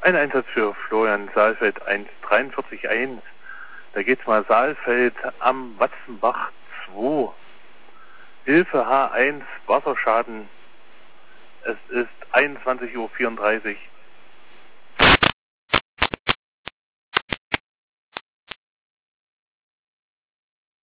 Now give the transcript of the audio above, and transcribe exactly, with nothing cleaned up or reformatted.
Ein Einsatz für Florian Saalfeld eins drei vier eins. Da geht's mal Saalfeld am Watzenbach zwei. Hilfe H eins, Wasserschaden. Es ist einundzwanzig Uhr vierunddreißig.